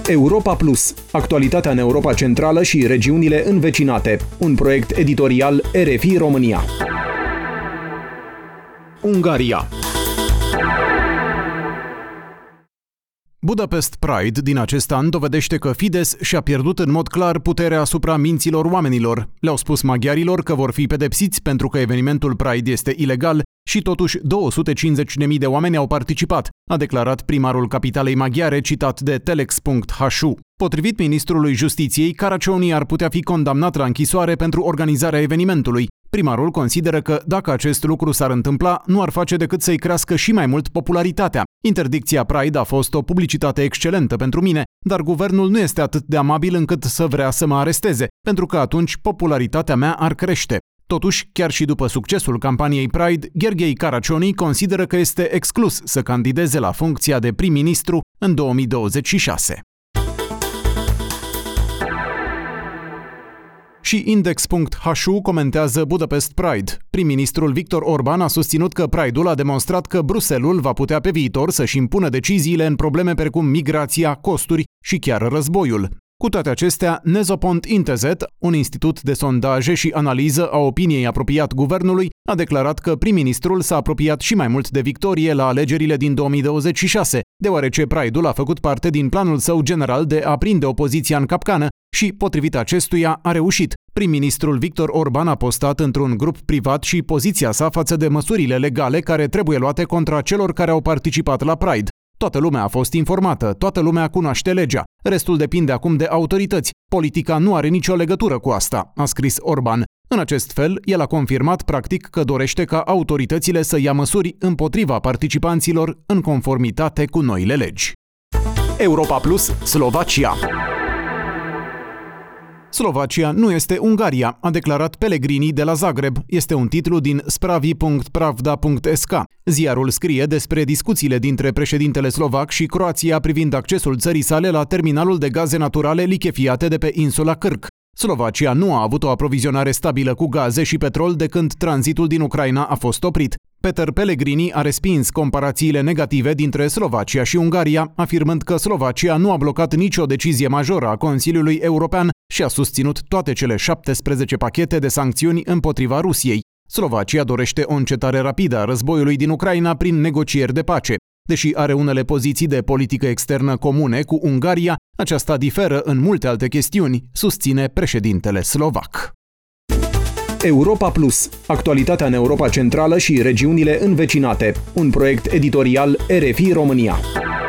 Europa Plus, actualitatea în Europa Centrală și regiunile învecinate. Un proiect editorial RFI România. Ungaria. Budapest Pride din acest an dovedește că Fidesz și-a pierdut în mod clar puterea asupra minților oamenilor. Le-au spus maghiarilor că vor fi pedepsiți pentru că evenimentul Pride este ilegal și totuși 250.000 de oameni au participat, a declarat primarul capitalei maghiare citat de Telex.hu. Potrivit ministrului Justiției, Caracioni ar putea fi condamnat la închisoare pentru organizarea evenimentului. Primarul consideră că, dacă acest lucru s-ar întâmpla, nu ar face decât să-i crească și mai mult popularitatea. Interdicția Pride a fost o publicitate excelentă pentru mine, dar guvernul nu este atât de amabil încât să vrea să mă aresteze, pentru că atunci popularitatea mea ar crește. Totuși, chiar și după succesul campaniei Pride, Gheorghe Caracioni consideră că este exclus să candideze la funcția de prim-ministru în 2026. Și Index.hu comentează Budapest Pride. Prim-ministrul Viktor Orban a susținut că Pride-ul a demonstrat că Bruxelles va putea pe viitor să-și impună deciziile în probleme precum migrația, costuri și chiar războiul. Cu toate acestea, Nezopont Intezet, un institut de sondaje și analiză a opiniei apropiat guvernului, a declarat că prim-ministrul s-a apropiat și mai mult de victorie la alegerile din 2026, deoarece Pride-ul a făcut parte din planul său general de a prinde opoziția în capcană și, potrivit acestuia, a reușit. Prim-ministrul Viktor Orban a postat într-un grup privat și poziția sa față de măsurile legale care trebuie luate contra celor care au participat la Pride. Toată lumea a fost informată, toată lumea cunoaște legea. Restul depinde acum de autorități. Politica nu are nicio legătură cu asta, a scris Orban. În acest fel, el a confirmat practic că dorește ca autoritățile să ia măsuri împotriva participanților în conformitate cu noile legi. Europa Plus, Slovacia. Slovacia nu este Ungaria, a declarat Pellegrini de la Zagreb. Este un titlu din spravi.pravda.sk. Ziarul scrie despre discuțiile dintre președintele slovac și Croația privind accesul țării sale la terminalul de gaze naturale lichefiate de pe insula Krk. Slovacia nu a avut o aprovizionare stabilă cu gaze și petrol de când tranzitul din Ucraina a fost oprit. Peter Pellegrini a respins comparațiile negative dintre Slovacia și Ungaria, afirmând că Slovacia nu a blocat nicio decizie majoră a Consiliului European și a susținut toate cele 17 pachete de sancțiuni împotriva Rusiei. Slovacia dorește o încetare rapidă a războiului din Ucraina prin negocieri de pace. Deși are unele poziții de politică externă comune cu Ungaria, aceasta diferă în multe alte chestiuni, susține președintele slovac. Europa Plus, actualitatea în Europa Centrală și regiunile învecinate. Un proiect editorial RFI România.